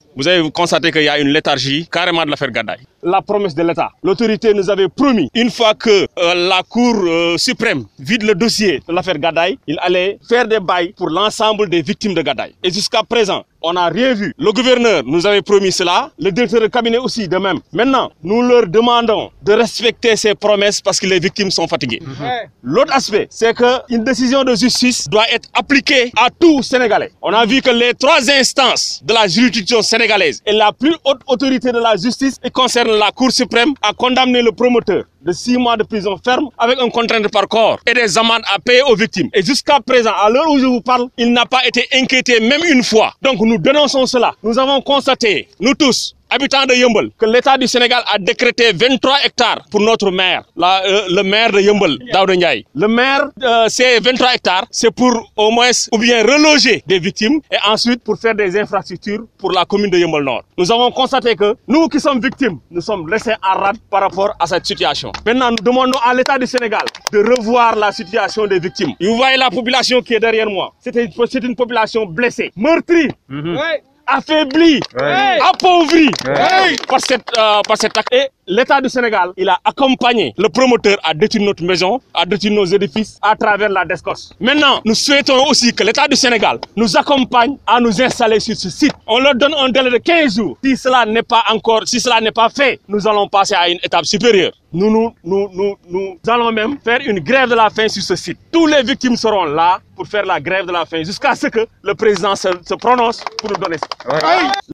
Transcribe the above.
vous avez constaté qu'il y a une léthargie carrément de l'affaire Gadaye. La promesse de l'État. L'autorité nous avait promis, une fois que la Cour suprême vide le dossier de l'affaire Gadaye, il allait faire des bails pour l'ensemble des victimes de Gadaye. Et jusqu'à présent, on n'a rien vu. Le gouverneur nous avait promis cela, le directeur de cabinet aussi de même. Maintenant, nous leur demandons de respecter ces promesses parce que les victimes sont fatiguées. L'autre aspect, c'est qu'une décision de justice doit être appliquée à tout Sénégalais. On a vu que les 3 instances de la juridiction sénégalaise et la plus haute autorité de la justice, et concerne la Cour suprême, a condamné le promoteur de 6 mois de prison ferme avec un contrainte par corps et des amendes à payer aux victimes. Et jusqu'à présent, à l'heure où je vous parle, il n'a pas été inquiété même une fois. Donc nous dénonçons cela. Nous avons constaté, nous tous, habitants de Yeumbeul, que l'État du Sénégal a décrété 23 hectares pour notre maire, le maire de Yeumbeul, Daouda Ndiaye. Le maire, ces 23 hectares, c'est pour au moins ou bien reloger des victimes et ensuite pour faire des infrastructures pour la commune de Yeumbeul Nord. Nous avons constaté que nous qui sommes victimes, nous sommes laissés en rade par rapport à cette situation. Maintenant, nous demandons à l'État du Sénégal de revoir la situation des victimes. Vous voyez la population qui est derrière moi. C'est une population blessée, meurtrie. Affaibli, appauvri par cet acte. Et l'État du Sénégal, il a accompagné le promoteur à détruire notre maison, à détruire nos édifices à travers la DSCOS. Maintenant, nous souhaitons aussi que l'État du Sénégal nous accompagne à nous installer sur ce site. On leur donne un délai de 15 jours. Si cela n'est pas fait, nous allons passer à une étape supérieure. Nous allons même faire une grève de la faim sur ce site. Tous les victimes seront là pour faire la grève de la faim jusqu'à ce que le président se prononce pour nous donner ça.